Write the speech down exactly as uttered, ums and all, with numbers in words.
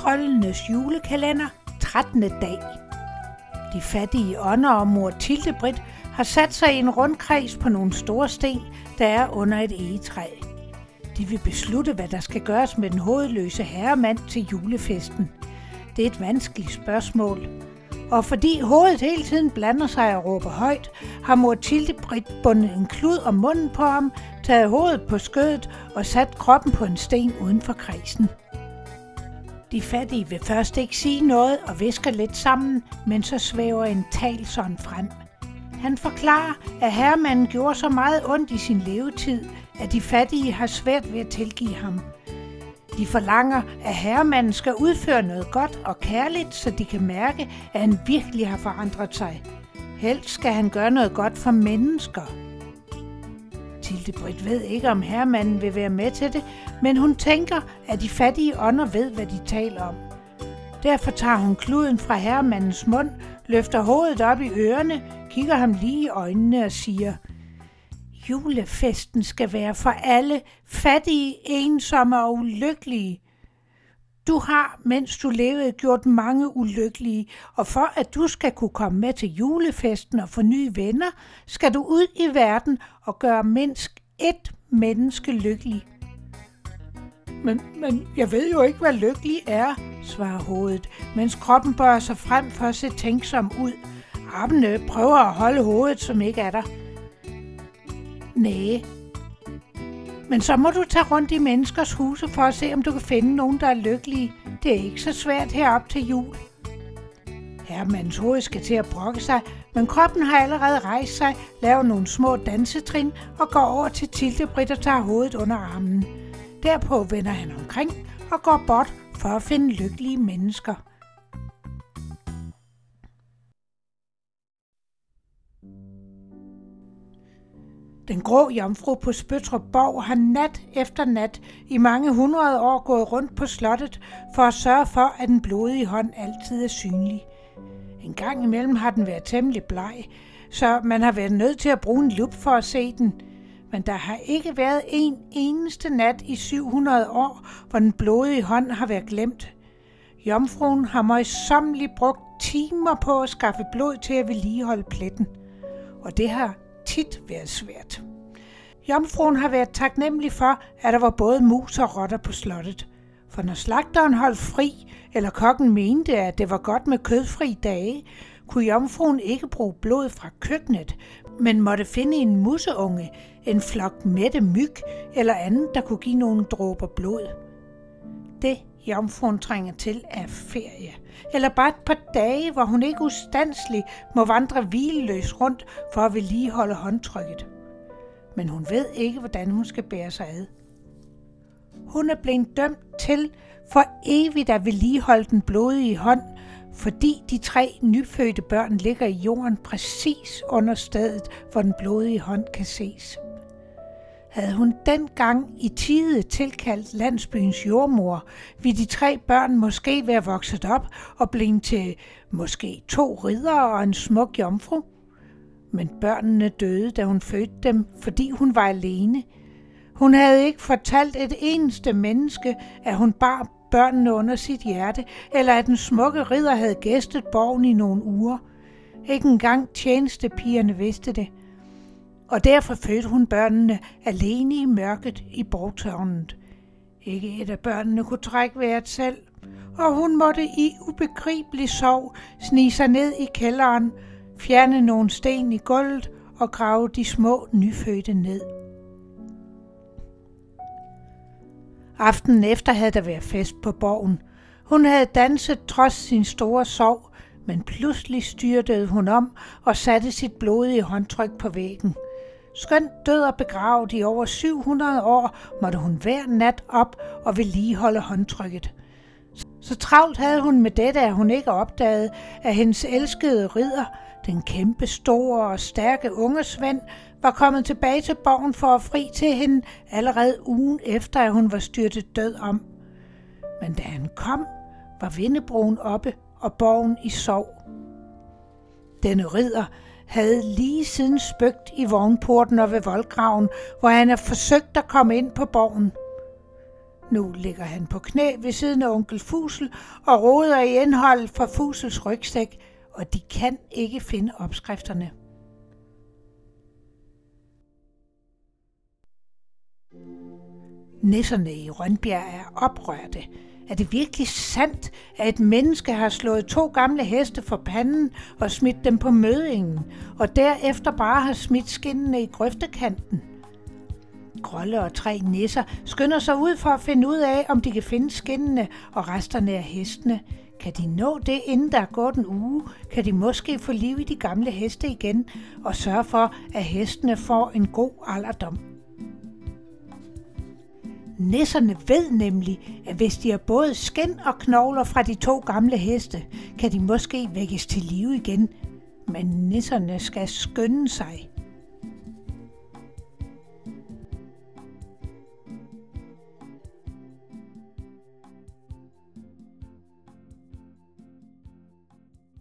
Troldenes julekalender, trettende dag. De fattige ånder og mor Tildebridt har sat sig i en rundkreds på nogle store sten, der er under et egetræ. De vil beslutte, hvad der skal gøres med den hovedløse herremand til julefesten. Det er et vanskeligt spørgsmål. Og fordi hovedet hele tiden blander sig og råber højt, har mor Tildebridt bundet en klud om munden på ham, taget hovedet på skødet og sat kroppen på en sten uden for kredsen. De fattige vil først ikke sige noget og visker lidt sammen, men så svæver en talsånd frem. Han forklarer, at herremanden gjorde så meget ondt i sin levetid, at de fattige har svært ved at tilgive ham. De forlanger, at herremanden skal udføre noget godt og kærligt, så de kan mærke, at han virkelig har forandret sig. Helst skal han gøre noget godt for mennesker. Tildebridt ved ikke, om herremanden vil være med til det, men hun tænker, at de fattige ånder ved, hvad de taler om. Derfor tager hun kluden fra herremandens mund, løfter hovedet op i ørerne, kigger ham lige i øjnene og siger: Julefesten skal være for alle, fattige, ensomme og ulykkelige. Du har, mens du levede, gjort mange ulykkelige, og for at du skal kunne komme med til julefesten og få nye venner, skal du ud i verden og gøre mindst ét menneske lykkelig. Men, men jeg ved jo ikke, hvad lykkelig er, svarer hovedet, mens kroppen bøjer sig frem for at se tænksom ud. Armene prøver at holde hovedet, som ikke er der. Næh. Men så må du tage rundt i menneskers huse for at se, om du kan finde nogen, der er lykkelige. Det er ikke så svært herop til jul. Herremandens hoved skal til at brokke sig, men kroppen har allerede rejst sig, laver nogle små dansetrin og går over til Tildebridt og tager hovedet under armen. Derpå vender han omkring og går bort for at finde lykkelige mennesker. Den grå jomfru på Spøttrup Borg har nat efter nat i mange hundrede år gået rundt på slottet for at sørge for, at den blodige hånd altid er synlig. En gang imellem har den været temmelig bleg, så man har været nødt til at bruge en lup for at se den. Men der har ikke været en eneste nat i syv hundrede år, hvor den blodige hånd har været glemt. Jomfruen har møjsommeligt brugt timer på at skaffe blod til at vedligeholde pletten, og det har tit været svært. Jomfruen har været taknemmelig for, at der var både mus og rotter på slottet. For når slagteren holdt fri, eller kokken mente, at det var godt med kødfri dage, kunne jomfruen ikke bruge blod fra køkkenet, men måtte finde en museunge, en flok mætte myg eller andet, der kunne give nogle dråber blod. Det jomfruen trænger til er ferie, eller bare et par dage, hvor hun ikke ustandselig må vandre hvileløs rundt for at vedligeholde håndtrykket. Men hun ved ikke, hvordan hun skal bære sig ad. Hun er blevet dømt til for evigt at vedligeholde den blodige hånd, fordi de tre nyfødte børn ligger i jorden præcis under stedet, hvor den blodige hånd kan ses. Havde hun dengang i tide tilkaldt landsbyens jordmor, ville de tre børn måske være vokset op og blevet til måske to riddere og en smuk jomfru. Men børnene døde, da hun fødte dem, fordi hun var alene. Hun havde ikke fortalt et eneste menneske, at hun bar børnene under sit hjerte, eller at den smukke ridder havde gæstet borgen i nogle uger. Ikke engang tjenestepigerne vidste det. Og derfor fødte hun børnene alene i mørket i borgtårnet. Ikke et af børnene kunne trække vejret selv, og hun måtte i ubegribelig sorg snige sig ned i kælderen, fjerne nogle sten i gulvet og grave de små nyfødte ned. Aftenen efter havde der været fest på borgen. Hun havde danset trods sin store sorg, men pludselig styrtede hun om og satte sit blodige håndtryk på væggen. Skønt død og begravet i over syv hundrede år, måtte hun hver nat op og vedligeholde håndtrykket. Så travlt havde hun med dette, at hun ikke opdagede, at hendes elskede ridder, den kæmpe store og stærke unge Svend, var kommet tilbage til borgen for at fri til hende allerede ugen efter, at hun var styrtet død om. Men da han kom, var vindebroen oppe og borgen i sorg. Denne ridder havde lige siden spøgt i vognporten og ved voldgraven, hvor han havde forsøgt at komme ind på borgen. Nu ligger han på knæ ved siden af onkel Fusel og roder i indholdet fra Fusels rygsæk, og de kan ikke finde opskrifterne. Nisserne i Rønbjerg er oprørte. Er det virkelig sandt, at et menneske har slået to gamle heste for panden og smidt dem på møddingen, og derefter bare har smidt skinnene i grøftekanten? Grølle og tre nisser skynder sig ud for at finde ud af, om de kan finde skinnene og resterne af hestene. Kan de nå det, inden der er gået en uge, kan de måske få liv i de gamle heste igen og sørge for, at hestene får en god alderdom. Nisserne ved nemlig, at hvis de har både skind og knogler fra de to gamle heste, kan de måske vækkes til live igen. Men nisserne skal skynde sig.